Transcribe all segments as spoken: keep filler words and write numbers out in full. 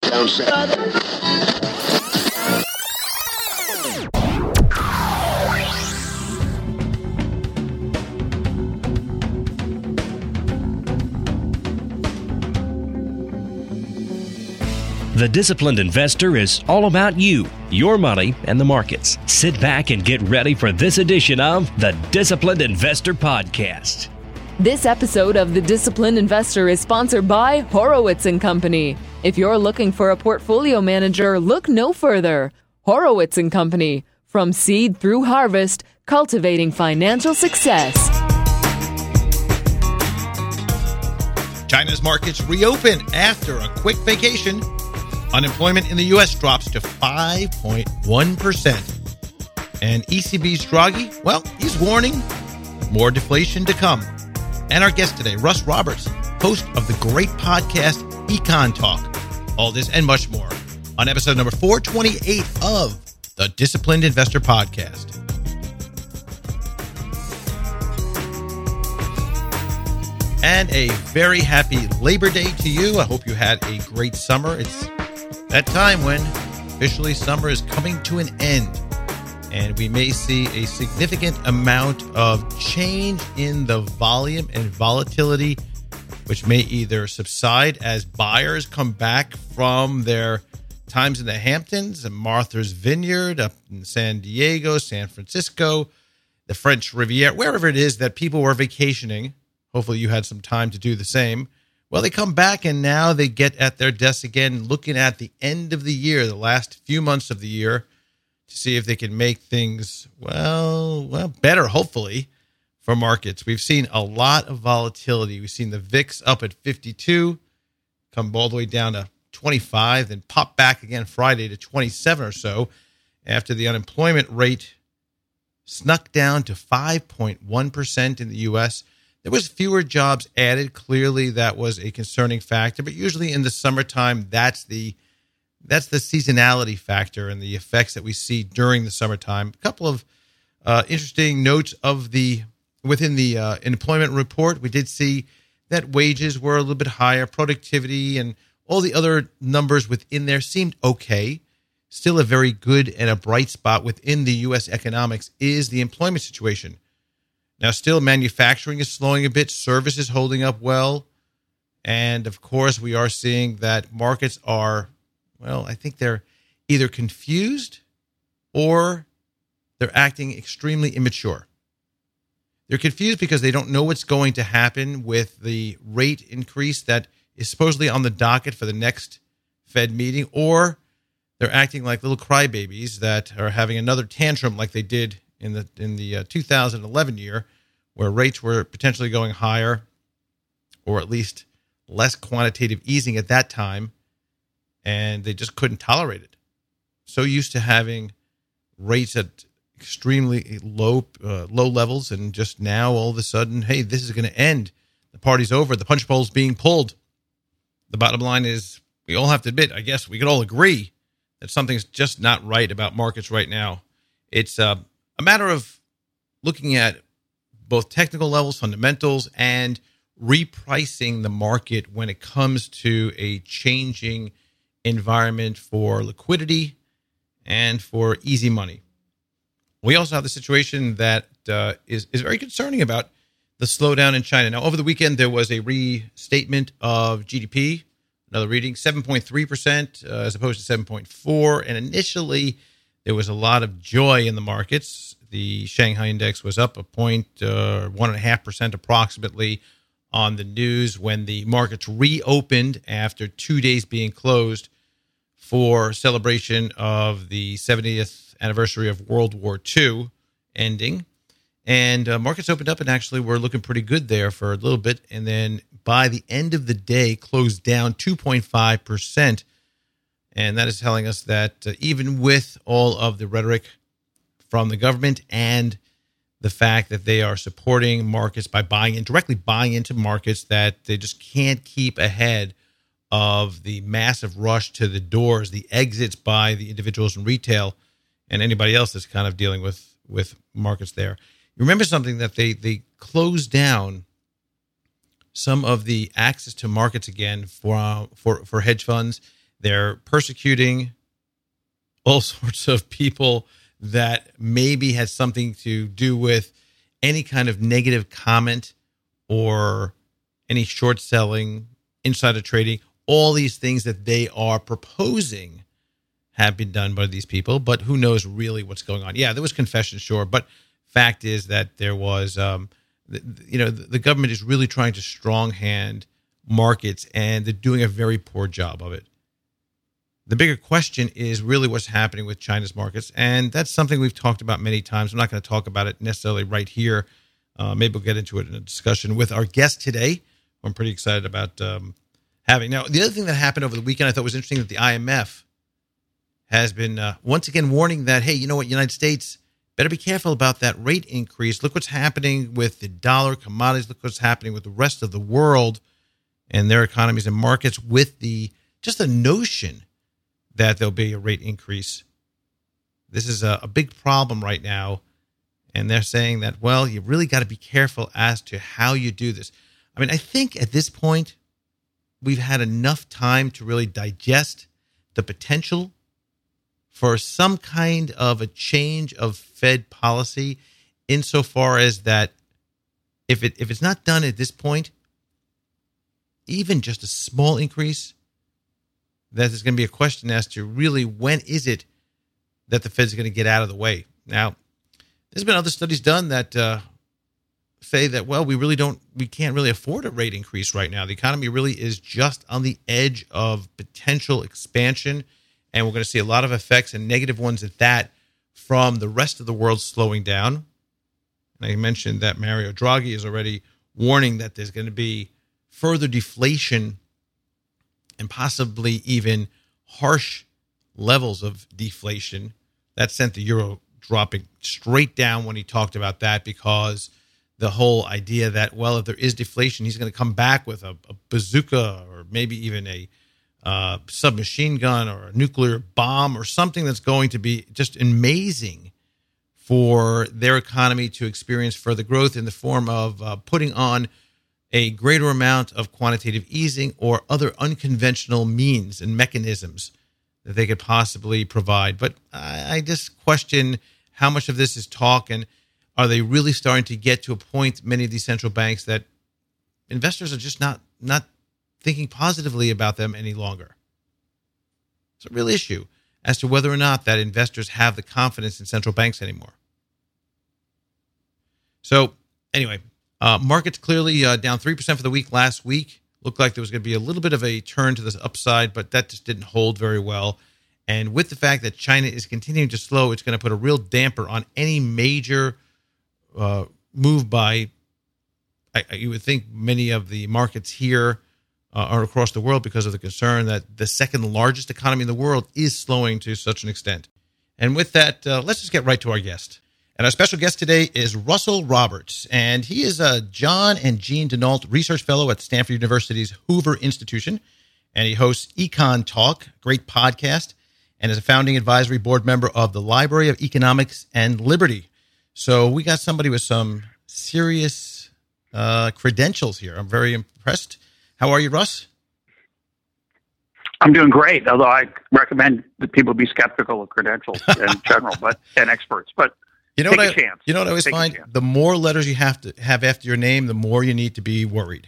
down south. The Disciplined Investor is all about you, your money, and the markets. Sit back and get ready for this edition of the Disciplined Investor Podcast. This episode of The Disciplined Investor is sponsored by Horowitz and Company. If you're looking for a portfolio manager, look no further. Horowitz and Company. From seed through harvest, cultivating financial success. China's markets reopen after a quick vacation. Unemployment in the U S drops to five point one percent. And E C B's Draghi, well, he's warning more deflation to come. And our guest today, Russ Roberts, host of the great podcast Econ Talk. All this and much more on episode number four twenty-eight of the Disciplined Investor Podcast. And a very happy Labor Day to you. I hope you had a great summer. It's that time when officially summer is coming to an end, and we may see a significant amount of change in the volume and volatility, which may either subside as buyers come back from their times in the Hamptons and Martha's Vineyard up in San Diego, San Francisco, the French Riviera, wherever it is that people were vacationing. Hopefully you had some time to do the same. Well, they come back and now they get at their desks again, looking at the end of the year, the last few months of the year, to see if they can make things, well, well, better, hopefully, for markets. We've seen a lot of volatility. We've seen the V I X up at fifty-two, come all the way down to twenty-five, then pop back again Friday to twenty-seven or so after the unemployment rate snuck down to five point one percent in the U S. There was fewer jobs added. Clearly, that was a concerning factor. But usually in the summertime, that's the that's the seasonality factor and the effects that we see during the summertime. A couple of uh, interesting notes of the within the uh, employment report. We did see that wages were a little bit higher, productivity and all the other numbers within there seemed okay. Still a very good and a bright spot within the U S economics is the employment situation. Now, still, manufacturing is slowing a bit. Service is holding up well. And, of course, we are seeing that markets are, well, I think they're either confused or they're acting extremely immature. They're confused because they don't know what's going to happen with the rate increase that is supposedly on the docket for the next Fed meeting, or they're acting like little crybabies that are having another tantrum like they did in the in the uh, two thousand eleven year, where rates were potentially going higher, or at least less quantitative easing at that time, and they just couldn't tolerate it. So used to having rates at extremely low uh, low levels, and just now all of a sudden, hey, this is going to end. The party's over. The punch bowl's being pulled. The bottom line is, we all have to admit, I guess we could all agree that something's just not right about markets right now. It's uh, a matter of looking at both technical levels, fundamentals, and repricing the market when it comes to a changing environment for liquidity and for easy money. We also have the situation that uh, is, is very concerning about the slowdown in China. Now, over the weekend, there was a restatement of G D P, another reading, seven point three percent uh, as opposed to seven point four. And initially, there was a lot of joy in the markets. The Shanghai index was up a point, uh, one and a half percent approximately on the news when the markets reopened after two days being closed for celebration of the seventieth anniversary of World War Two ending. And uh, markets opened up and actually were looking pretty good there for a little bit. And then by the end of the day, closed down two point five percent. And that is telling us that uh, even with all of the rhetoric from the government and the fact that they are supporting markets by buying in, directly buying into markets, that they just can't keep ahead of the massive rush to the doors, the exits by the individuals in retail and anybody else that's kind of dealing with, with markets there. You remember something that they, they closed down some of the access to markets again for, uh, for, for hedge funds. They're persecuting all sorts of people that maybe had something to do with any kind of negative comment or any short selling, insider trading, all these things that they are proposing have been done by these people, but who knows really what's going on. Yeah, there was confession, sure, but fact is that there was, um, you know, the government is really trying to strong hand markets, and they're doing a very poor job of it. The bigger question is really what's happening with China's markets, and that's something we've talked about many times. I'm not going to talk about it necessarily right here. Uh, maybe we'll get into it in a discussion with our guest today. I'm pretty excited about um, having. Now, the other thing that happened over the weekend I thought was interesting, that the I M F has been uh, once again warning that, hey, you know what, United States, better be careful about that rate increase. Look what's happening with the dollar, commodities. Look what's happening with the rest of the world and their economies and markets with the just the notion that there'll be a rate increase. This is a, a big problem right now. And they're saying that, well, you really got to be careful as to how you do this. I mean, I think at this point, we've had enough time to really digest the potential for some kind of a change of Fed policy, insofar as that if it if it's not done at this point, even just a small increase, that there's going to be a question as to really when is it that the Fed's going to get out of the way. Now, there's been other studies done that uh, say that, well, we really don't, we can't really afford a rate increase right now. The economy really is just on the edge of potential expansion, and we're going to see a lot of effects, and negative ones at that, from the rest of the world slowing down. And I mentioned that Mario Draghi is already warning that there's going to be further deflation and possibly even harsh levels of deflation. That sent the euro dropping straight down when he talked about that, because the whole idea that, well, if there is deflation, he's going to come back with a, a bazooka or maybe even a uh, submachine gun or a nuclear bomb or something that's going to be just amazing for their economy to experience further growth in the form of uh, putting on a greater amount of quantitative easing or other unconventional means and mechanisms that they could possibly provide. But I, I just question how much of this is talk, and are they really starting to get to a point, many of these central banks, that investors are just not not thinking positively about them any longer? It's a real issue as to whether or not that investors have the confidence in central banks anymore. So anyway, uh, markets clearly uh, down three percent for the week last week. Looked like there was going to be a little bit of a turn to the upside, but that just didn't hold very well. And with the fact that China is continuing to slow, it's going to put a real damper on any major uh, move by, I, you would think, many of the markets here uh, or across the world, because of the concern that the second largest economy in the world is slowing to such an extent. And with that, uh, let's just get right to our guest. And our special guest today is Russell Roberts, and he is a John and Jean Denault Research Fellow at Stanford University's Hoover Institution, and he hosts Econ Talk, great podcast, and is a founding advisory board member of the Library of Economics and Liberty. So we got somebody with some serious uh, credentials here. I'm very impressed. How are you, Russ? I'm doing great, although I recommend that people be skeptical of credentials in general, but and experts, but You know, Take what a I, chance. you know what I always Take a find? chance. The more letters you have to have after your name, the more you need to be worried.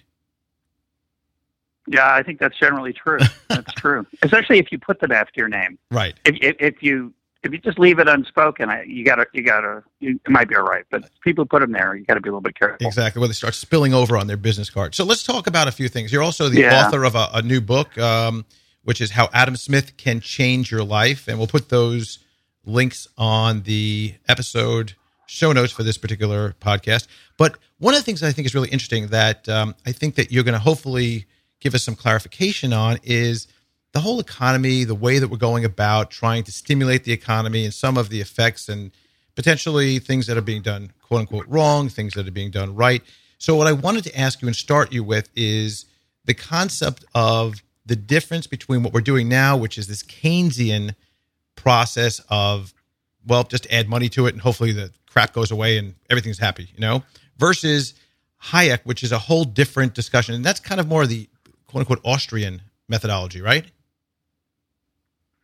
Yeah, I think that's generally true. That's true, especially if you put them after your name. Right. If if, if you if you just leave it unspoken, I, you gotta you gotta you, it might be all right. But people put them there, you got to be a little bit careful. Exactly. Where they start spilling over on their business card. So let's talk about a few things. You're also the Yeah. author of a, a new book, um, which is How Adam Smith Can Change Your Life. And we'll put those links on the episode show notes for this particular podcast. But one of the things I think is really interesting that um, I think that you're going to hopefully give us some clarification on is the whole economy, the way that we're going about trying to stimulate the economy, and some of the effects and potentially things that are being done, quote unquote, wrong, things that are being done right. So what I wanted to ask you and start you with is the concept of the difference between what we're doing now, which is this Keynesian process of, well, just add money to it and hopefully the crap goes away and everything's happy, you know, versus Hayek, which is a whole different discussion. And that's kind of more of the quote unquote Austrian methodology, right?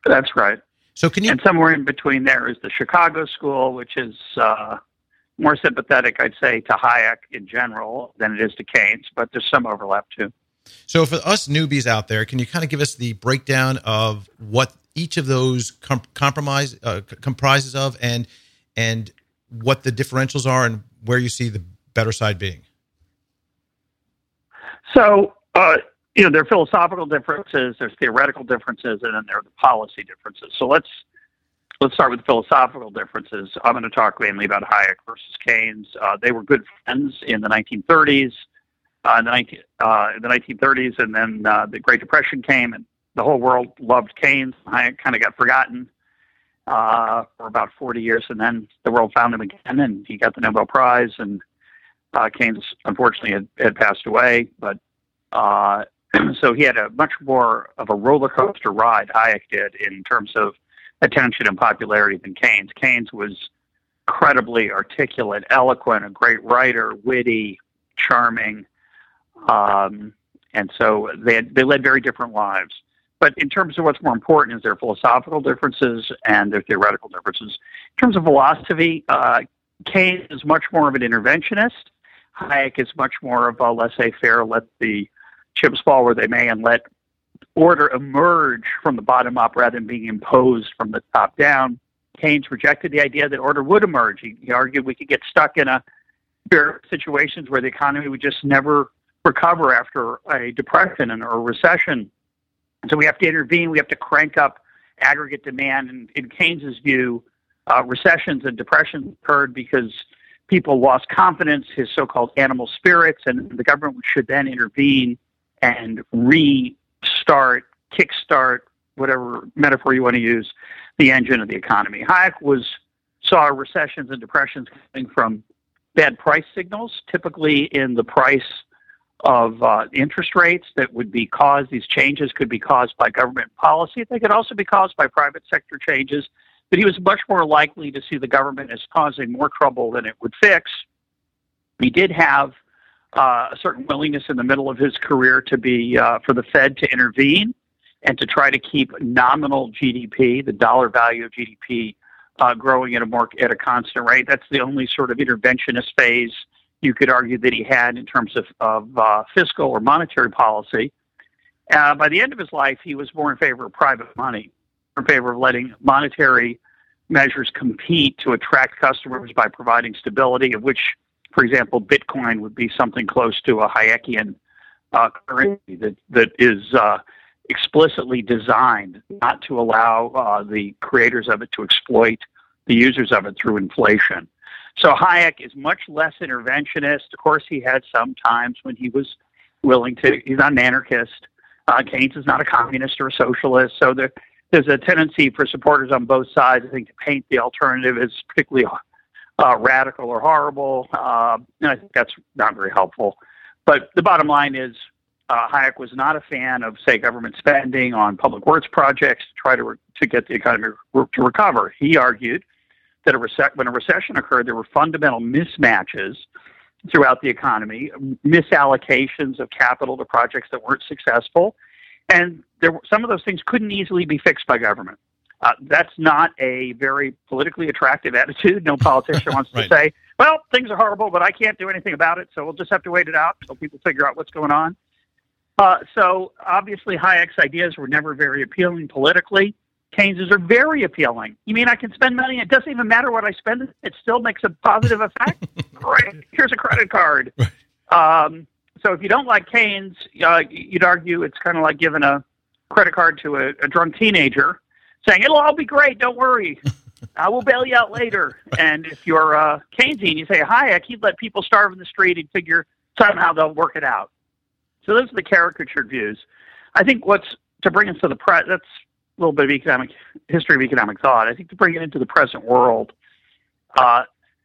That's right. So can you? And somewhere in between there is the Chicago School, which is uh, more sympathetic, I'd say, to Hayek in general than it is to Keynes, but there's some overlap too. So for us newbies out there, can you kind of give us the breakdown of what each of those com- compromise uh, c- comprises of, and and what the differentials are, and where you see the better side being? So, uh, you know, there are philosophical differences, there's theoretical differences, and then there are the policy differences. So let's let's start with the philosophical differences. I'm going to talk mainly about Hayek versus Keynes. Uh, they were good friends in the nineteen thirties, uh, in, the nineteen, uh, in the nineteen thirties, and then uh, the Great Depression came, and the whole world loved Keynes. Hayek kind of got forgotten uh, for about forty years, and then the world found him again, and he got the Nobel Prize, and uh, Keynes, unfortunately, had, had passed away, but uh, so he had a much more of a roller coaster ride, Hayek did, in terms of attention and popularity than Keynes. Keynes was incredibly articulate, eloquent, a great writer, witty, charming, um, and so they had, they led very different lives. But in terms of what's more important is their philosophical differences and their theoretical differences. In terms of philosophy, uh, Keynes is much more of an interventionist. Hayek is much more of a laissez-faire, let the chips fall where they may, and let order emerge from the bottom up rather than being imposed from the top down. Keynes rejected the idea that order would emerge. He, he argued we could get stuck in a situations where the economy would just never recover after a depression or a recession. So we have to intervene. We have to crank up aggregate demand. And in Keynes's view, uh, recessions and depressions occurred because people lost confidence, his so-called animal spirits, and the government should then intervene and restart, kickstart, whatever metaphor you want to use, the engine of the economy. Hayek was saw recessions and depressions coming from bad price signals, typically in the price of uh, interest rates that would be caused. These changes could be caused by government policy. They could also be caused by private sector changes. But he was much more likely to see the government as causing more trouble than it would fix. He did have uh, a certain willingness in the middle of his career to be uh, for the Fed to intervene and to try to keep nominal G D P, the dollar value of G D P, uh, growing at a more at a constant rate. That's the only sort of interventionist phase you could argue that he had in terms of, of uh, fiscal or monetary policy. Uh, by the end of his life, he was more in favor of private money, in favor of letting monetary measures compete to attract customers by providing stability, of which, for example, Bitcoin would be something close to a Hayekian uh, currency that, that is uh, explicitly designed not to allow uh, the creators of it to exploit the users of it through inflation. So Hayek is much less interventionist. Of course, he had some times when he was willing to, he's not an anarchist. Uh, Keynes is not a communist or a socialist. So there, there's a tendency for supporters on both sides, I think, to paint the alternative as particularly uh, radical or horrible. Uh, and I think that's not very helpful. But the bottom line is uh, Hayek was not a fan of, say, government spending on public works projects to try to, re- to get the economy re- to recover. He argued that a rece- when a recession occurred, there were fundamental mismatches throughout the economy, misallocations of capital to projects that weren't successful, and there were, some of those things couldn't easily be fixed by government. Uh, that's not a very politically attractive attitude. No politician wants right. to say, well, things are horrible, but I can't do anything about it, so we'll just have to wait it out until people figure out what's going on. Uh, so obviously Hayek's ideas were never very appealing politically. Keynes's are very appealing. You mean I can spend money? It doesn't even matter what I spend. It still makes a positive effect. Great. Here's a credit card. Um, so if you don't like Keynes, uh, you'd argue it's kind of like giving a credit card to a, a drunk teenager, saying, it'll all be great. Don't worry. I will bail you out later. And if you're uh, Keynesian, you say, Hayek, he'd let people starve in the street and figure somehow they'll work it out. So those are the caricatured views. I think what's, to bring us to the pre, that's a little bit of economic history of economic thought. I think to bring it into the present world, uh,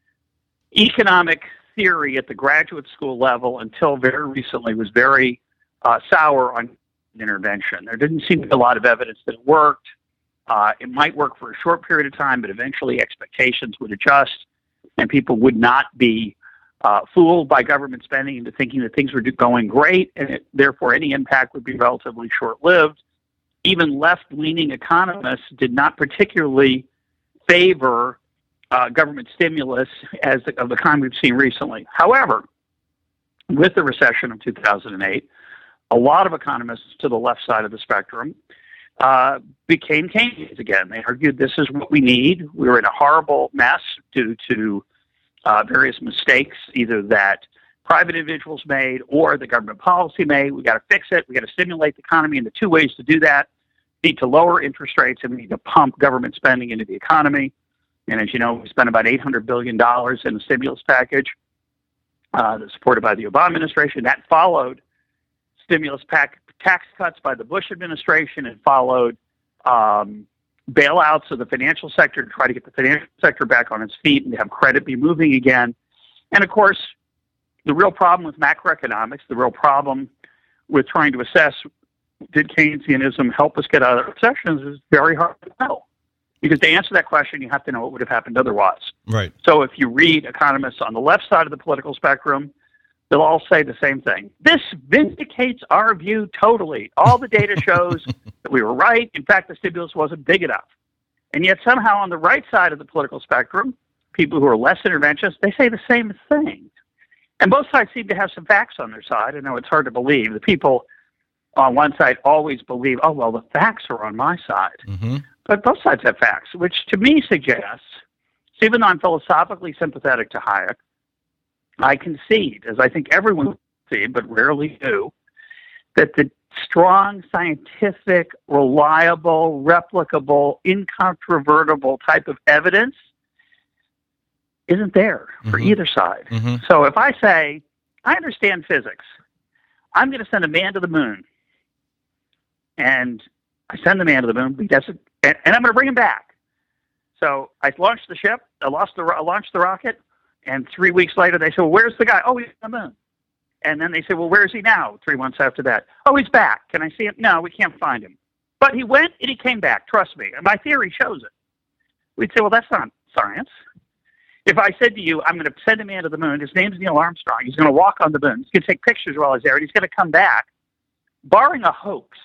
economic theory at the graduate school level until very recently was very uh, sour on intervention. There didn't seem to be a lot of evidence that it worked. Uh, it might work for a short period of time, but eventually expectations would adjust and people would not be uh, fooled by government spending into thinking that things were going great, and it, therefore any impact would be relatively short-lived. even left-leaning economists did not particularly favor uh, government stimulus as the, of the kind we've seen recently. However, with the recession of two thousand eight, a lot of economists to the left side of the spectrum uh, became Keynesians again. They argued this is what we need. We were in a horrible mess due to uh, various mistakes, either that private individuals made or the government policy made. We got to fix it. We got to stimulate the economy, and the two ways to do that: we need to lower interest rates, and we need to pump government spending into the economy. And as you know, we spent about eight hundred billion dollars in the stimulus package uh, that's supported by the Obama administration. That followed stimulus pack, tax cuts by the Bush administration, and followed um, bailouts of the financial sector to try to get the financial sector back on its feet and have credit be moving again. And of course, the real problem with macroeconomics, the real problem with trying to assess did Keynesianism help us get out of recessions is very hard to know. Because to answer that question, you have to know what would have happened otherwise. Right. So if you read economists on the left side of the political spectrum, they'll all say the same thing. This vindicates our view totally. All the data shows that we were right. In fact, the stimulus wasn't big enough. And yet somehow on the right side of the political spectrum, people who are less interventionist, they say the same thing. And both sides seem to have some facts on their side. I know it's hard to believe. The people on one side always believe, oh, well, the facts are on my side. Mm-hmm. But both sides have facts, which to me suggests, even though I'm philosophically sympathetic to Hayek, I concede, as I think everyone concede, but rarely do, that the strong, scientific, reliable, replicable, incontrovertible type of evidence isn't there for mm-hmm. either side. Mm-hmm. So if I say, I understand physics, I'm going to send a man to the moon, and I send the man to the moon, he does it, and, and I'm going to bring him back. So I launched the ship, I, lost the, I launched the rocket, and three weeks later they say, well, where's the guy? Oh, he's on the moon. And then they say, well, where is he now? Three months after that. Oh, he's back. Can I see him? No, we can't find him. But he went and he came back. Trust me. And my theory shows it. We'd say, well, that's not science. If I said to you, I'm going to send a man to the moon, his name's Neil Armstrong, he's going to walk on the moon, he's going to take pictures while he's there, and he's going to come back, barring a hoax,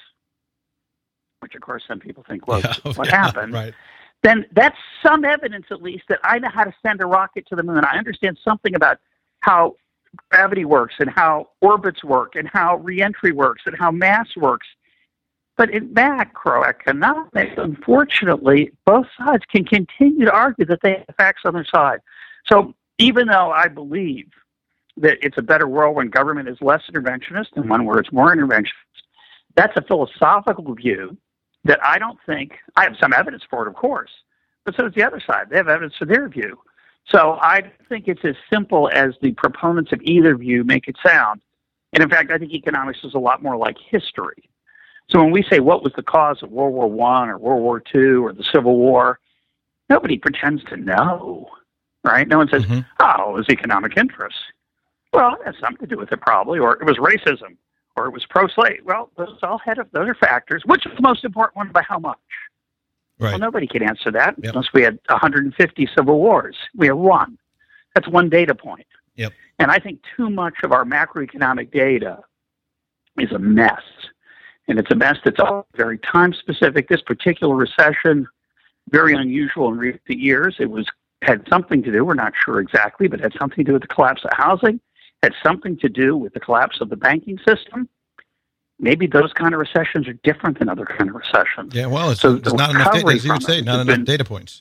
which of course some people think was yeah, what yeah, happened, right. then that's some evidence at least that I know how to send a rocket to the moon. I understand something about how gravity works and how orbits work and how reentry works and how mass works. But in macroeconomics, unfortunately, both sides can continue to argue that they have facts on their side. So even though I believe that it's a better world when government is less interventionist and one where it's more interventionist, that's a philosophical view that I don't think, I have some evidence for it, of course, but so does the other side. They have evidence for their view. So I think it's as simple as the proponents of either view make it sound. And in fact, I think economics is a lot more like history. So when we say what was the cause of World War One or World War Two or the Civil War, nobody pretends to know, right? No one says, mm-hmm. oh, it was economic interests. Well, it has something to do with it probably, or it was racism, or it was pro-slave. Well, those all had those are factors. Which is the most important one by how much? Right. Well, nobody can answer that yep. unless we had one hundred fifty civil wars. We have one. That's one data point. Yep. And I think too much of our macroeconomic data is a mess. And it's a mess that's all very time-specific. This particular recession, very unusual in recent years. It was had something to do, we're not sure exactly, but had something to do with the collapse of housing, had something to do with the collapse of the banking system. Maybe those kind of recessions are different than other kind of recessions. Yeah, well, it's, so it's not enough data, as you would say, not enough been, data points.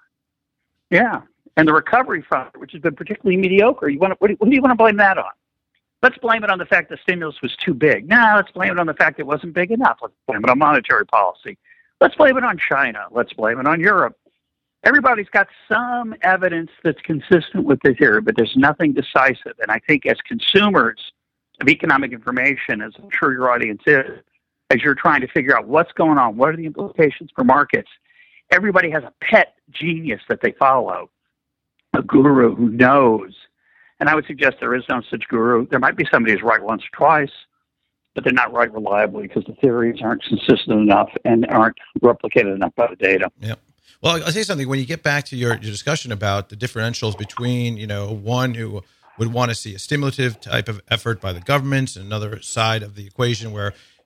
Yeah, and the recovery from it, which has been particularly mediocre, you want to, what, do, what do you want to blame that on? Let's blame it on the fact the stimulus was too big. No, let's blame it on the fact it wasn't big enough. Let's blame it on monetary policy. Let's blame it on China. Let's blame it on Europe. Everybody's got some evidence that's consistent with this theory, but there's nothing decisive. And I think as consumers of economic information, as I'm sure your audience is, as you're trying to figure out what's going on, what are the implications for markets, everybody has a pet genius that they follow, a guru who knows. And I would suggest there is no such guru. There might be somebody who's right once or twice, but they're not right reliably because the theories aren't consistent enough and aren't replicated enough by the data. Yep. Well, I'll say something. When you get back to your, your discussion about the differentials between, you know, one who would want to see a stimulative type of effort by the government and another side of the equation where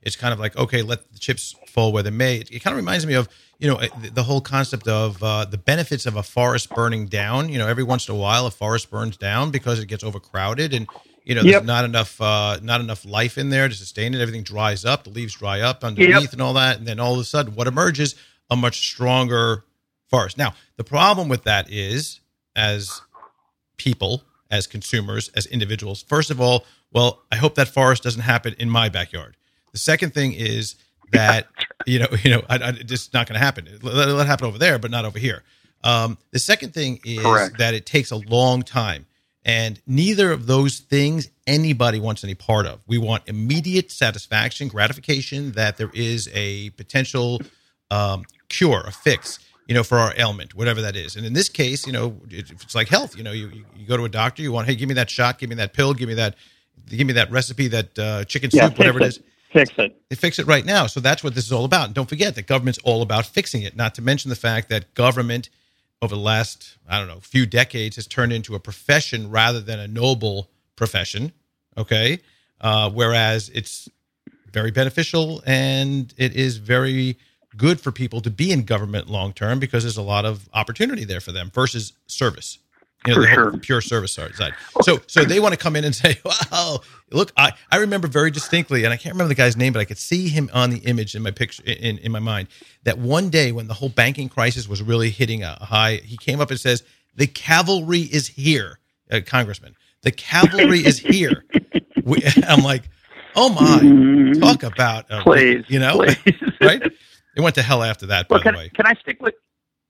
It's kind of like, okay, let the chips fall where they may. It, it kind of reminds me of, you know, the, the whole concept of uh, the benefits of a forest burning down. You know, every once in a while, a forest burns down because it gets overcrowded and, you know, there's yep. not enough uh, not enough life in there to sustain it. Everything dries up. The leaves dry up underneath yep. and all that. And then all of a sudden, what emerges? A much stronger forest. Now, the problem with that is, as people, as consumers, as individuals, first of all, well, I hope that forest doesn't happen in my backyard. The second thing is that, you know, you know, I, I, it's just not going to happen. Let, let it happen over there, but not over here. Um, the second thing is Correct. That it takes a long time. And neither of those things anybody wants any part of. We want immediate satisfaction, gratification that there is a potential um, cure, a fix, you know, for our ailment, whatever that is. And in this case, you know, it, it's like health. You know, you, you, you go to a doctor, you want, hey, give me that shot, give me that pill, give me that, give me that recipe, that uh, chicken yeah, soup, whatever it. it is. Fix it. They fix it right now. So that's what this is all about. And don't forget that government's all about fixing it. Not to mention the fact that government over the last, I don't know, few decades has turned into a profession rather than a noble profession. Okay. Uh, whereas it's very beneficial and it is very good for people to be in government long term because there's a lot of opportunity there for them versus service. You know, for the sure. whole pure service side. So, so they want to come in and say, "Wow, look!" I, I remember very distinctly, and I can't remember the guy's name, but I could see him on the image in my picture in, in my mind. That one day when the whole banking crisis was really hitting a high, he came up and says, "The cavalry is here, uh, Congressman. The cavalry is here." We, I'm like, "Oh my! Talk about uh, please, you know, please. Right?" It went to hell after that. By well, can, the way, can I stick with?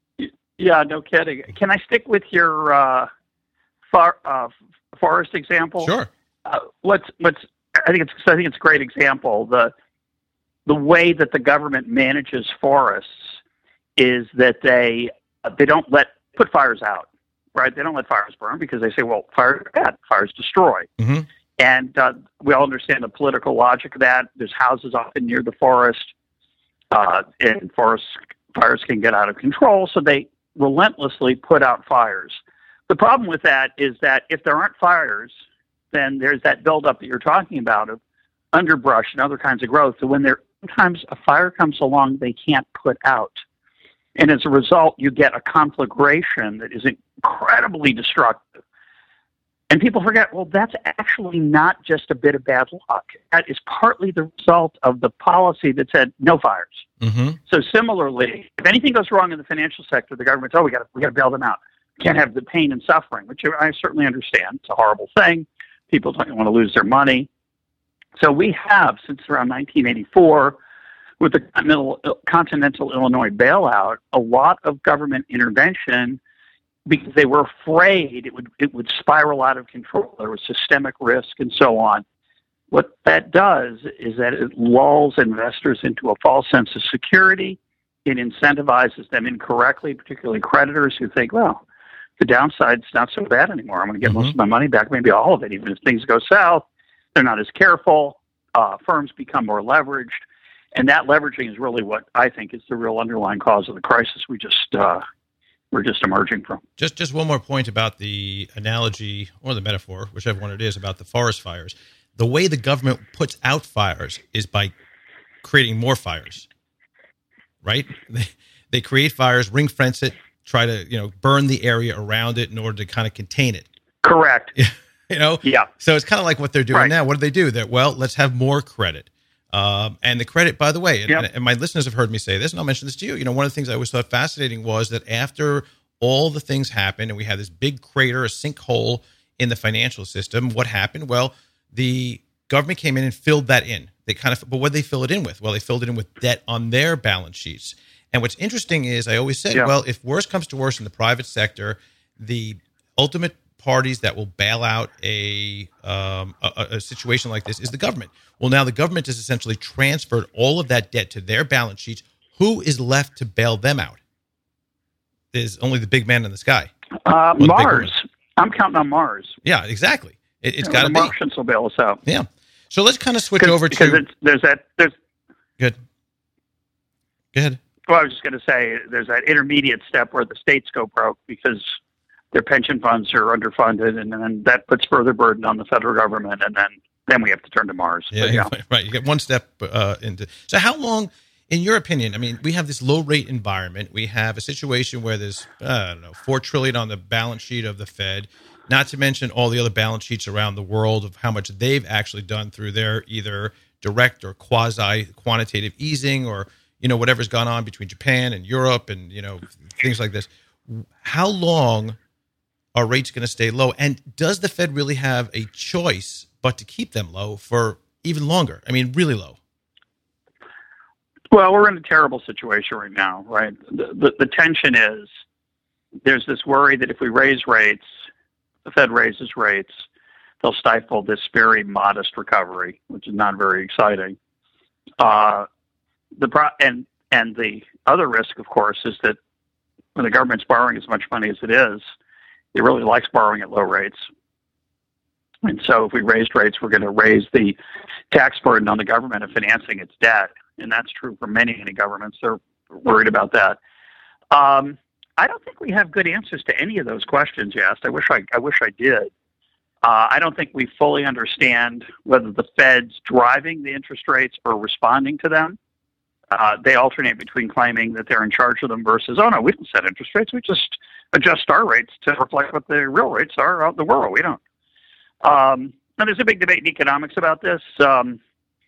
Yeah, no kidding. Can I stick with your uh, far, uh, forest example? Sure. Uh, let's let's. I think it's I think it's a great example. The the way that the government manages forests is that they they don't let put fires out, right? They don't let fires burn because they say, well, fires are bad. Fires destroy. Mm-hmm. And uh, we all understand the political logic of that. There's houses often near the forest, uh, and forest fires can get out of control. So they relentlessly put out fires. The problem with that is that if there aren't fires, then there's that buildup that you're talking about of underbrush and other kinds of growth. So when there sometimes a fire comes along, they can't put out. And as a result, you get a conflagration that is incredibly destructive. And people forget, well, that's actually not just a bit of bad luck. That is partly the result of the policy that said no fires. Mm-hmm. So similarly, if anything goes wrong in the financial sector, the government's, oh, we got we got to bail them out. Can't have the pain and suffering, which I certainly understand. It's a horrible thing. People don't want to lose their money. So we have, since around nineteen eighty-four, with the continental, continental Illinois bailout, a lot of government intervention because they were afraid it would it would spiral out of control. There was systemic risk and so on. What that does is that it lulls investors into a false sense of security. It incentivizes them incorrectly, particularly creditors who think, well, the downside's not so bad anymore. I'm going to get mm-hmm. most of my money back, maybe all of it, even if things go south. They're not as careful. Uh, firms become more leveraged. And that leveraging is really what I think is the real underlying cause of the crisis we just uh, we're just emerging from. Just just one more point about the analogy or the metaphor, whichever one it is, about the forest fires. The way the government puts out fires is by creating more fires, right? They, they create fires, ring fence it, try to you know burn the area around it in order to kind of contain it. Correct. You know? Yeah. So it's kind of like what they're doing right. now. What do they do? That well, let's have more credit. Um, and the credit, by the way, and, yep. and my listeners have heard me say this, and I'll mention this to you. You know, one of the things I always thought fascinating was that after all the things happened and we had this big crater, a sinkhole in the financial system, what happened? Well, the government came in and filled that in. They kind of, but what did they fill it in with? Well, they filled it in with debt on their balance sheets. And what's interesting is I always said, yeah. well, if worse comes to worse in the private sector, the ultimate parties that will bail out a, um, a a situation like this is the government. Well, now the government has essentially transferred all of that debt to their balance sheets. Who is left to bail them out? There's only the big man in the sky. Uh, well, Mars. I'm counting on Mars. Yeah, exactly. It, it's you know, got to be. The Martians will bail us out. Yeah. So let's kind of switch over to. Because it's, there's that. There's. Good. Go ahead. Well, I was just going to say there's that intermediate step where the states go broke because their pension funds are underfunded, and then that puts further burden on the federal government, and then then we have to turn to Mars. Yeah, But, yeah. right. You get one step uh, into. So how long, in your opinion, I mean, we have this low rate environment. We have a situation where there's, I don't know, four trillion dollars on the balance sheet of the Fed, not to mention all the other balance sheets around the world of how much they've actually done through their either direct or quasi quantitative easing, or, you know, whatever's gone on between Japan and Europe and, you know, things like this. How long are rates going to stay low? And does the Fed really have a choice but to keep them low for even longer? I mean, really low. Well, we're in a terrible situation right now, right? The, the, the tension is there's this worry that if we raise rates, the Fed raises rates, they'll stifle this very modest recovery, which is not very exciting. Uh, the pro- and and the other risk, of course, is that when the government's borrowing as much money as it is, it really likes borrowing at low rates. And so if we raised rates, we're going to raise the tax burden on the government of financing its debt. And that's true for many, many governments. They're worried about that. Um, I don't think we have good answers to any of those questions you asked. I wish I, I wish I did. Uh, I don't think we fully understand whether the Fed's driving the interest rates or responding to them. Uh, they alternate between claiming that they're in charge of them versus, oh, no, we don't set interest rates. We just adjust our rates to reflect what the real rates are out in the world. We don't. Um, and there's a big debate in economics about this. Um,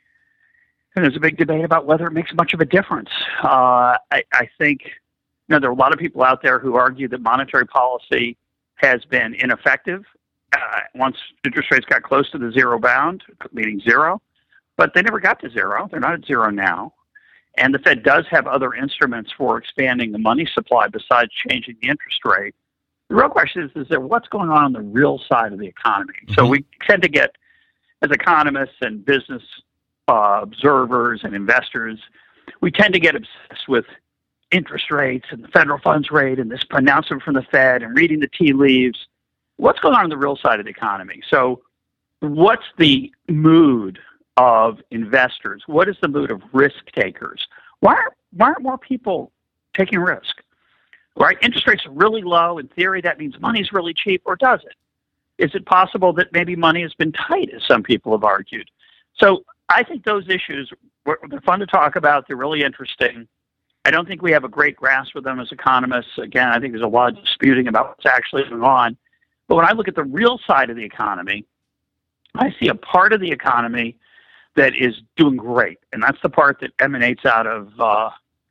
and there's a big debate about whether it makes much of a difference. Uh, I, I think, you know, there are a lot of people out there who argue that monetary policy has been ineffective uh, once interest rates got close to the zero bound, meaning zero. But they never got to zero. They're not at zero now. And the Fed does have other instruments for expanding the money supply besides changing the interest rate. The real question is, is there what's going on on the real side of the economy? Mm-hmm. So we tend to get, as economists and business uh, observers and investors, we tend to get obsessed with interest rates and the federal funds rate and this pronouncement from the Fed and reading the tea leaves. What's going on on the real side of the economy? So what's the mood of investors? What is the mood of risk takers? Why aren't, why aren't more people taking risk? Right? Interest rates are really low. In theory, that means money's really cheap, or does it? Is it possible that maybe money has been tight, as some people have argued? So I think those issues, they're fun to talk about. They're really interesting. I don't think we have a great grasp of them as economists. Again, I think there's a lot of disputing about what's actually going on. But when I look at the real side of the economy, I see a part of the economy that is doing great, and that's the part that emanates out of uh,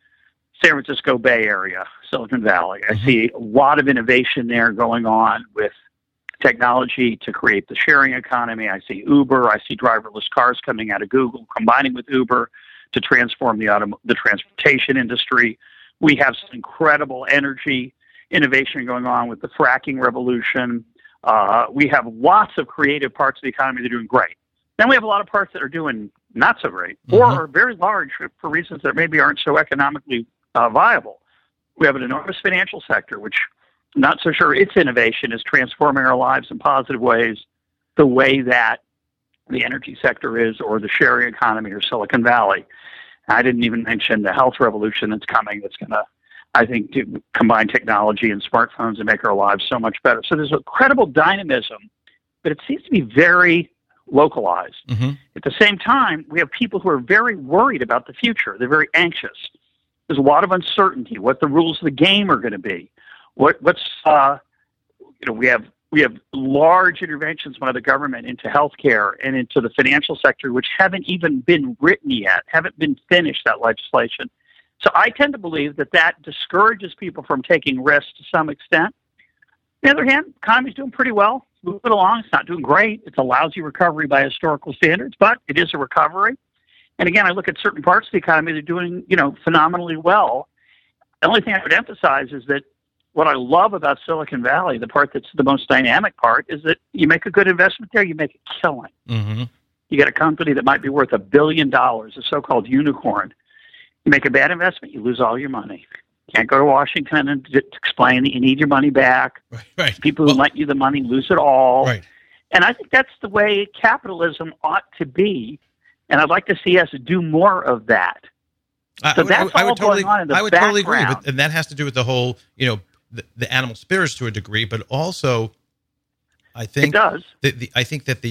San Francisco Bay Area, Silicon Valley. I mm-hmm. see a lot of innovation there going on with technology to create the sharing economy. I see Uber. I see driverless cars coming out of Google, combining with Uber to transform the autom- the transportation industry. We have some incredible energy innovation going on with the fracking revolution. Uh, we have lots of creative parts of the economy that are doing great. Then we have a lot of parts that are doing not so great, mm-hmm. or are very large for reasons that maybe aren't so economically uh, viable. We have an enormous financial sector, which I'm not so sure its innovation is transforming our lives in positive ways the way that the energy sector is, or the sharing economy, or Silicon Valley. I didn't even mention the health revolution that's coming that's going to, I think, to combine technology and smartphones and make our lives so much better. So there's incredible dynamism, but it seems to be very localized. Mm-hmm. At the same time, we have people who are very worried about the future. They're very anxious. There's a lot of uncertainty, what the rules of the game are going to be. What, what's, uh, you know, we have we have large interventions by the government into healthcare and into the financial sector, which haven't even been written yet, haven't been finished, that legislation. So I tend to believe that that discourages people from taking risks to some extent. On the other hand, the economy's doing pretty well. Move it along. It's not doing great. It's a lousy recovery by historical standards, but it is a recovery. And again, I look at certain parts of the economy that are doing, you know, phenomenally well. The only thing I would emphasize is that what I love about Silicon Valley, the part that's the most dynamic part, is that you make a good investment there, you make a killing. Mm-hmm. You get a company that might be worth a billion dollars, a so-called unicorn. You make a bad investment, you lose all your money. You can't go to Washington and d- explain that you need your money back. Right, right. People who well, lent you the money lose it all. Right. And I think that's the way capitalism ought to be. And I'd like to see us do more of that. I, so I would, that's I all would totally, going on in the I would background. totally agree, but, and that has to do with the whole, you know, the, the animal spirits to a degree, but also, I think it does. The, the, I think that the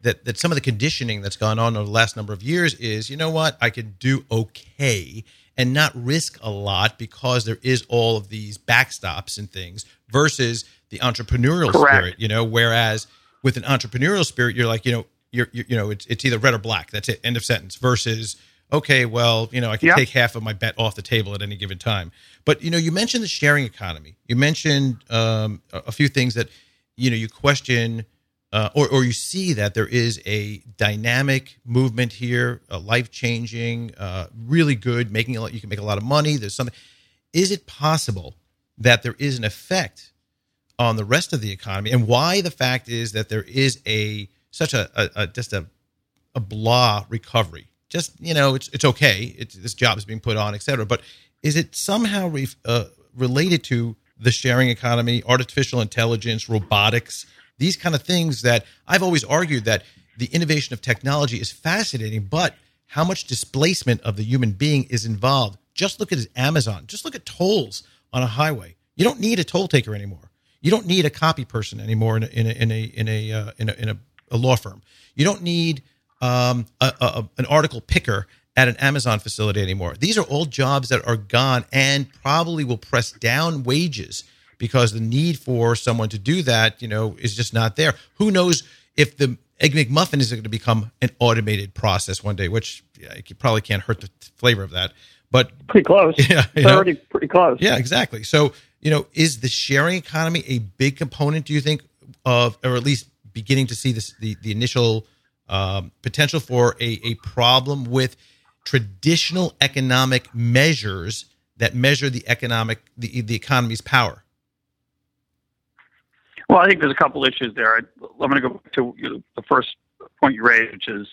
that that some of the conditioning that's gone on over the last number of years is, you know what, I can do okay and not risk a lot because there is all of these backstops and things versus the entrepreneurial Correct. spirit, you know, whereas with an entrepreneurial spirit, you're like, you know, you're, you're you know, it's it's either red or black. That's it. End of sentence. Versus, okay, well, you know, I can Yep. take half of my bet off the table at any given time. But, you know, you mentioned the sharing economy. You mentioned um, a, a few things that, you know, you question uh, or, or you see that there is a dynamic movement here, a life-changing, uh, really good, making a lot, you can make a lot of money. There's something. Is it possible that there is an effect on the rest of the economy, and why the fact is that there is a such a, a, a just a, a blah recovery? Just, you know, it's it's okay. It's, this job is being put on, et cetera. But is it somehow re, uh, related to the sharing economy, artificial intelligence, robotics, these kind of things that I've always argued that the innovation of technology is fascinating, but how much displacement of the human being is involved? Just look at Amazon. Just look at tolls on a highway. You don't need a toll taker anymore. You don't need a copy person anymore in a in a in a in a uh, in, a, in a, a law firm. You don't need um, a, a, an article picker at an Amazon facility anymore. These are all jobs that are gone and probably will press down wages because the need for someone to do that, you know, is just not there. Who knows if the Egg McMuffin is going to become an automated process one day, which yeah, you probably can't hurt the flavor of that. But pretty close. Yeah, it's already pretty close. Yeah, exactly. So, you know, is the sharing economy a big component, do you think, of, or at least beginning to see this, the, the initial um, potential for a, a problem with traditional economic measures that measure the economic, the, the economy's power? Well, I think there's a couple issues there. I, I'm going to go to you know, the first point you raised, which is,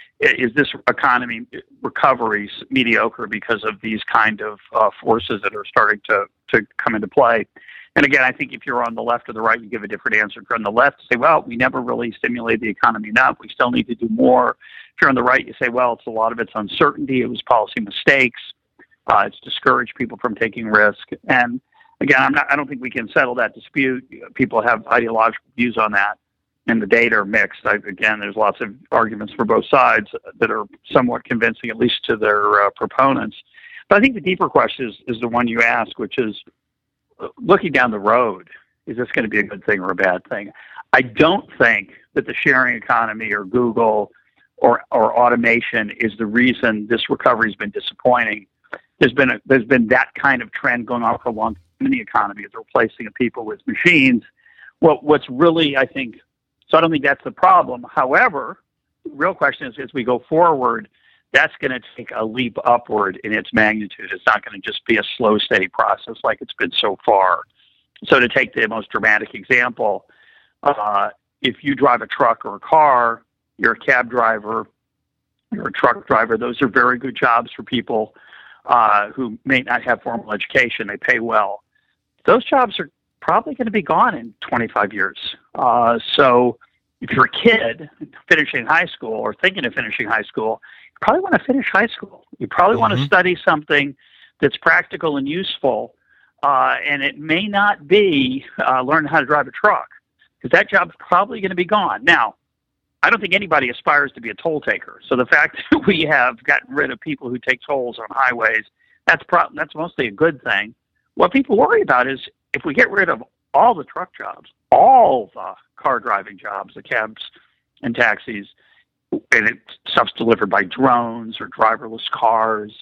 is this economy recovery mediocre because of these kind of uh, forces that are starting to, to come into play? And again, I think if you're on the left or the right, you give a different answer. If you're on the left, you say, well, we never really stimulated the economy enough. We still need to do more. If you're on the right, you say, well, it's a lot of it's uncertainty. It was policy mistakes. Uh, it's discouraged people from taking risk. And again, I'm not, I don't think we can settle that dispute. People have ideological views on that, and the data are mixed. I, again, there's lots of arguments for both sides that are somewhat convincing, at least to their uh, proponents. But I think the deeper question is, is the one you ask, which is, looking down the road, is this going to be a good thing or a bad thing? I don't think that the sharing economy or Google or, or automation is the reason this recovery has been disappointing. There's been a, there's been that kind of trend going on for a long time in the economy, is replacing of people with machines. Well, what's really, I think, so I don't think that's the problem. However, the real question is, as we go forward, that's going to take a leap upward in its magnitude. It's not going to just be a slow, steady process like it's been so far. So to take the most dramatic example, uh, if you drive a truck or a car, you're a cab driver, you're a truck driver, those are very good jobs for people uh, who may not have formal education. They pay well. Those jobs are probably going to be gone in twenty-five years. Uh, so if you're a kid finishing high school or thinking of finishing high school, you probably want to finish high school. You probably mm-hmm. want to study something that's practical and useful, uh, and it may not be uh, learning how to drive a truck, because that job's probably going to be gone. Now, I don't think anybody aspires to be a toll taker. So the fact that we have gotten rid of people who take tolls on highways, that's pro- that's mostly a good thing. What people worry about is if we get rid of all the truck jobs, all the car driving jobs, the cabs and taxis, and it, stuff's delivered by drones or driverless cars,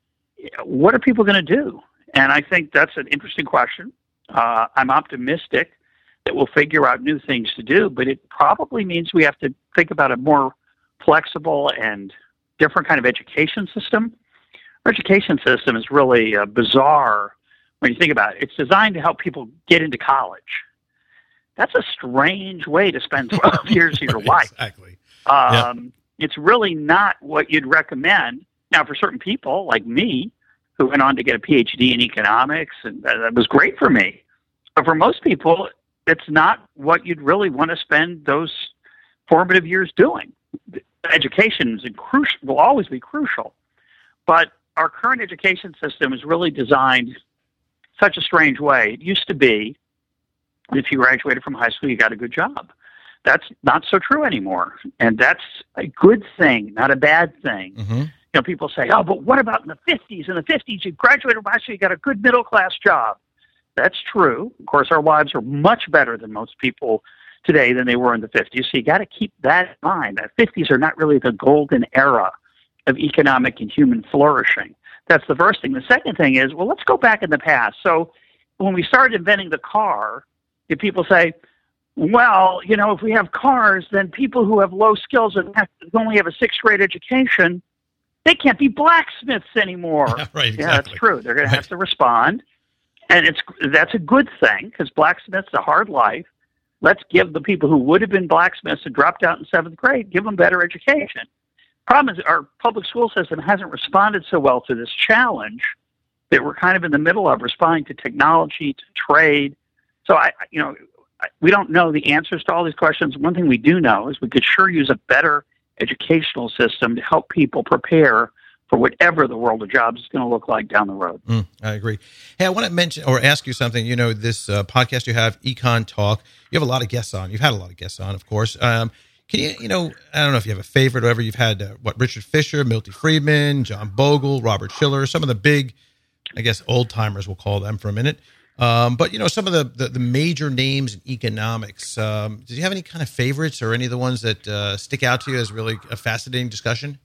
what are people going to do? And I think that's an interesting question. Uh, I'm optimistic that we'll figure out new things to do, but it probably means we have to think about a more flexible and different kind of education system. Our education system is really uh, bizarre when you think about it. It's designed to help people get into college. That's a strange way to spend twelve years of your life. Exactly. Um, yep. It's really not what you'd recommend. Now, for certain people like me, who went on to get a P H D in economics, and that, that was great for me. But for most people, it's not what you'd really want to spend those formative years doing. Education is crucial, will always be crucial. But our current education system is really designed such a strange way. It used to be, if you graduated from high school, you got a good job. that's not so true anymore. And that's a good thing, not a bad thing. Mm-hmm. You know, people say, oh, but what about in the fifties? In the fifties, you graduated last year, you got a good middle-class job. That's true. Of course, our lives are much better than most people today than they were in the fifties. So you got to keep that in mind. The fifties are not really the golden era of economic and human flourishing. That's the first thing. The second thing is, well, let's go back in the past. So when we started inventing the car, if people say, well, you know, if we have cars, then people who have low skills and have, only have a sixth grade education, they can't be blacksmiths anymore. Yeah, right, exactly. Yeah, that's true. They're going right. to have to respond. And it's that's a good thing because blacksmiths a hard life. Let's give the people who would have been blacksmiths and dropped out in seventh grade, give them better education. Problem is our public school system hasn't responded so well to this challenge that we're kind of in the middle of responding to technology, to trade. So, I, you know, we don't know the answers to all these questions. One thing we do know is we could sure use a better educational system to help people prepare for whatever the world of jobs is going to look like down the road. Mm, I agree. Hey, I want to mention or ask you something. You know, this uh, podcast you have, Econ Talk, you have a lot of guests on. You've had a lot of guests on, of course. Um, can you, you know, I don't know if you have a favorite or whatever. You've had, uh, what, Richard Fisher, Milty Friedman, John Bogle, Robert Schiller, some of the big, I guess, old-timers, we'll call them for a minute. Um, but, you know, some of the, the, the major names in economics, um, do you have any kind of favorites or any of the ones that uh, stick out to you as really a fascinating discussion?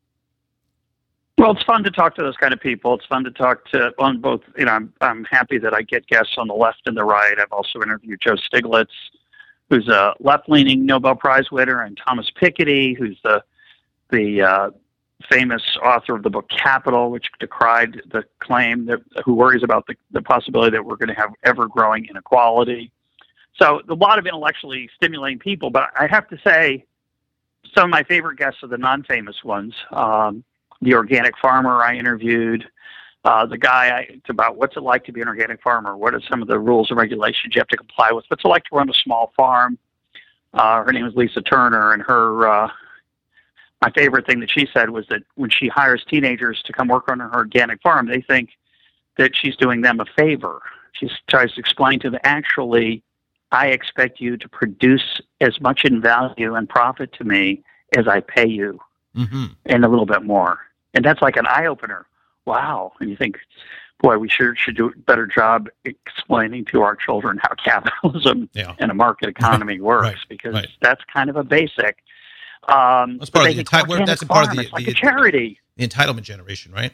Well, it's fun to talk to those kind of people. It's fun to talk to on both. You know, I'm I'm happy that I get guests on the left and the right. I've also interviewed Joe Stiglitz, who's a left-leaning Nobel Prize winner, and Thomas Piketty, who's the the uh, famous author of the book Capital, which decried the claim that who worries about the, the possibility that we're going to have ever-growing inequality. So a lot of intellectually stimulating people, but I have to say some of my favorite guests are the non-famous ones. Um, the organic farmer I interviewed, uh, the guy I, it's about what's it like to be an organic farmer, what are some of the rules and regulations you have to comply with, what's it like to run a small farm. Uh, her name is Lisa Turner, and her uh, my favorite thing that she said was that when she hires teenagers to come work on her organic farm, they think that she's doing them a favor. She tries to explain to them, actually, I expect you to produce as much in value and profit to me as I pay you, mm-hmm. and a little bit more. And that's like an eye-opener. Wow. And you think, boy, we sure should do a better job explaining to our children how capitalism yeah. and a market economy works, right. because right. that's kind of a basic. Um, that's part of the enti- that's a part of the, it's like the, a charity. The entitlement generation, right?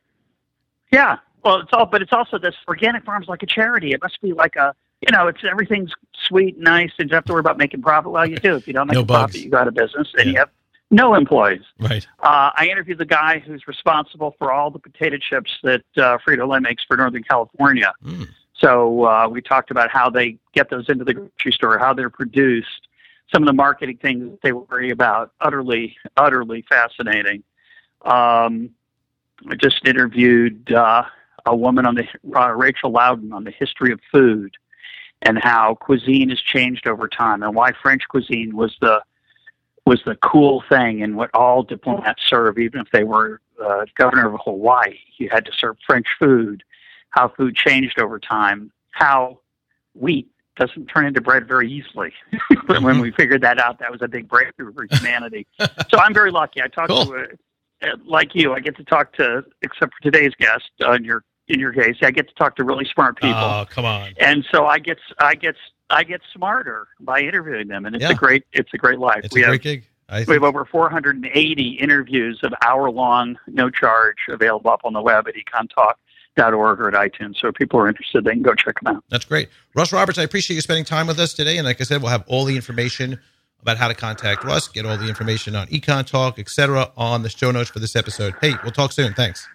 Yeah. Well, it's all, but it's also this organic farm's like a charity. It must be like a, you know, it's everything's sweet, nice, and you have to worry about making profit. Well, you do. If you don't make no a bugs. profit, you got a business, and yeah. you have no employees. Right. Uh, I interviewed the guy who's responsible for all the potato chips that uh, Frito-Lay makes for Northern California. Mm. So uh, we talked about how they get those into the grocery store, how they're produced, some of the marketing things that they worry about. Utterly, utterly fascinating. Um, I just interviewed uh, a woman on the uh, Rachel Loudon on the history of food and how cuisine has changed over time and why French cuisine was the was the cool thing and what all diplomats serve, even if they were uh, governor of Hawaii. You had to serve French food, how food changed over time, how wheat doesn't turn into bread very easily. But when we figured that out, that was a big breakthrough for humanity. So I'm very lucky. I talked cool. to, a, like you, I get to talk to, except for today's guest, uh, in your in your case, I get to talk to really smart people. Oh, come on. And so I get, I get, I get smarter by interviewing them, and it's yeah. a great, it's a great life. It's we a have, great gig. I think. We have over four hundred eighty interviews of hour-long, no charge, available up on the web at econ talk dot org or at iTunes. So if people are interested, they can go check them out. That's great. Russ Roberts, I appreciate you spending time with us today. And like I said, we'll have all the information about how to contact Russ, get all the information on Econ Talk, et cetera, on the show notes for this episode. Hey, we'll talk soon. Thanks.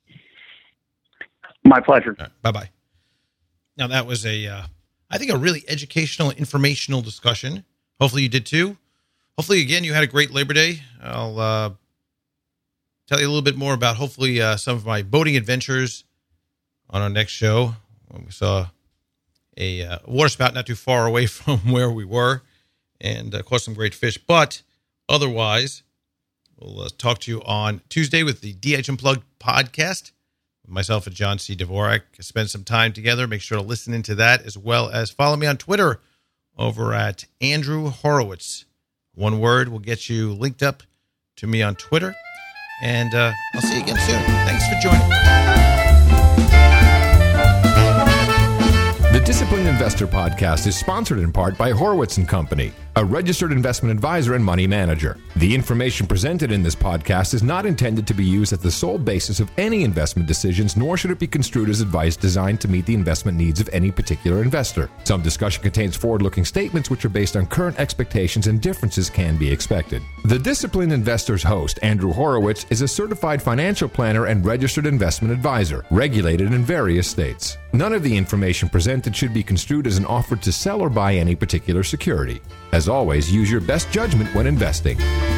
My pleasure. Right, bye-bye. Now, that was a, uh, I think, a really educational, informational discussion. Hopefully you did too. Hopefully, again, you had a great Labor Day. I'll uh, tell you a little bit more about, hopefully, uh, some of my boating adventures on our next show. We saw a uh, water spout not too far away from where we were and uh, caught some great fish. But otherwise, we'll uh, talk to you on Tuesday with the D H Unplugged podcast. Myself and John C. Dvorak spend some time together. Make sure to listen into that, as well as follow me on Twitter over at Andrew Horowitz. One word will get you linked up to me on Twitter. And uh, I'll see you again soon. Thanks for joining. The Disciplined Investor Podcast is sponsored in part by Horowitz and Company, a registered investment advisor and money manager. The information presented in this podcast is not intended to be used as the sole basis of any investment decisions, nor should it be construed as advice designed to meet the investment needs of any particular investor. Some discussion contains forward-looking statements which are based on current expectations, and differences can be expected. The Disciplined Investor's host, Andrew Horowitz, is a certified financial planner and registered investment advisor, regulated in various states. None of the information presented should be construed as an offer to sell or buy any particular security. As always, use your best judgment when investing.